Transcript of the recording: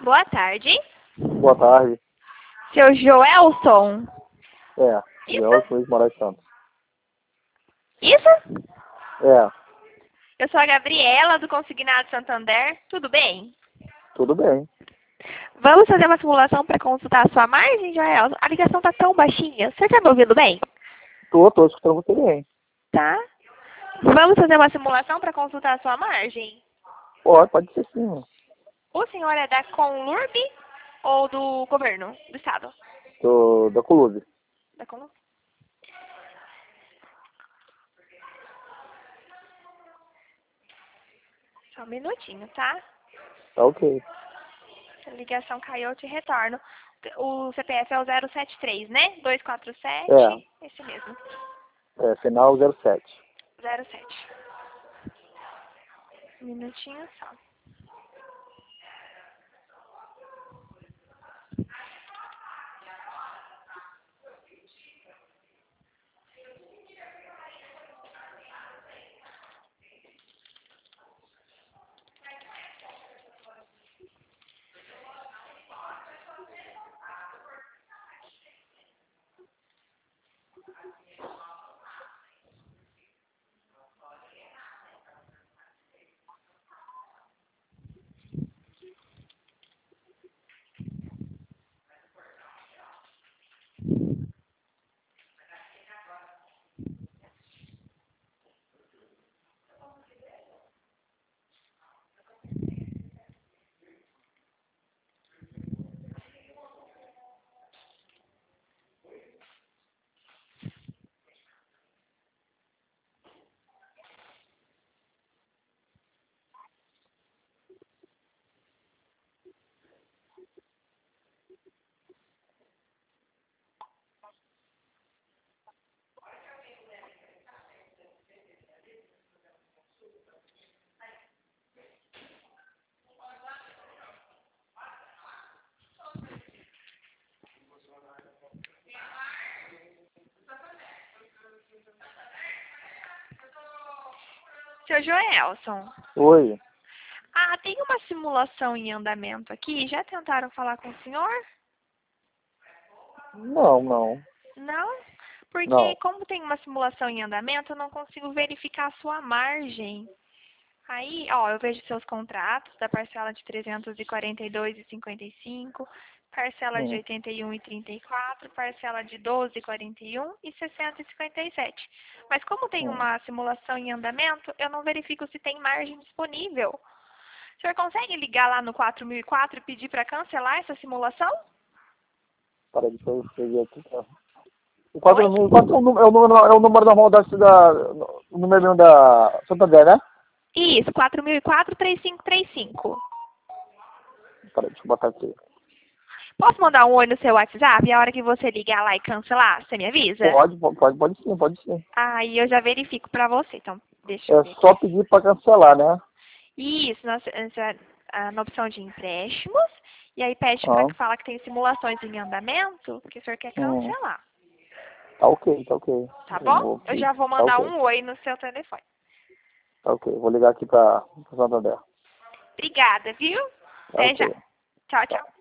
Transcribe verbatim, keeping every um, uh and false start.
Boa tarde. Boa tarde. Seu Joelson? É, Isso? Joelson Luiz Moraes Santos. Isso? É, Eu sou a Gabriela, do Consignado Santander. Tudo bem? tudo bem. Vamos fazer uma simulação para consultar a sua margem, Joelson? A ligação tá tão baixinha. Você tá me ouvindo bem? Tô, tô escutando você bem. Tá. Vamos fazer uma simulação para consultar a sua margem? Pode, pode ser sim. O senhor é da Conlurb ou do governo, do estado? Tô da Colube. Da Conlurb. Só um minutinho, tá? Tá ok. Se a ligação caiu, eu te retorno. O C P F é o zero sete três, né? dois quatro sete, É, esse mesmo. é, final zero sete. zero sete. Um minutinho só. Seu Joelson. Oi. Ah, tem uma simulação em andamento aqui. Já tentaram falar com o senhor? Não, não, Não? Porque não. como tem uma simulação em andamento, eu não consigo verificar a sua margem. Aí, ó, eu vejo seus contratos da parcela de trezentos e quarenta e dois e cinquenta e cinco, parcela de Hum, oitenta e um e trinta e quatro, parcela de doze e quarenta e um e sessenta e cinquenta e sete. Mas como tem hum. uma simulação em andamento, eu não verifico se tem margem disponível. O senhor consegue ligar lá no quatro mil e quatro e pedir para cancelar essa simulação? Para deixa eu escrever aqui. Tá? O Oi? quatro mil, quatro é o número, é o número, é o número normal da cidade, o número da Santander, né? Isso, quatro mil e quatro, três cinco três cinco. Para, deixa eu botar aqui. Posso mandar um oi no seu WhatsApp e a hora que você ligar lá e cancelar, você me avisa? Pode, pode, pode sim, pode sim. Aí eu já verifico pra você. Então, deixa eu É ver aqui. só pedir para cancelar, né? Isso, na, na, na opção de empréstimos. E aí pede para Ah, que fala que tem simulações em andamento, porque o senhor quer hum. cancelar. Tá ok, tá ok. Tá Eu bom? vou Eu pedir. já vou Tá mandar ok, um oi no seu telefone. tá ok. Vou ligar aqui para o Santander. Obrigada, viu? Tá Até já. ok. Tchau, Tá. tchau.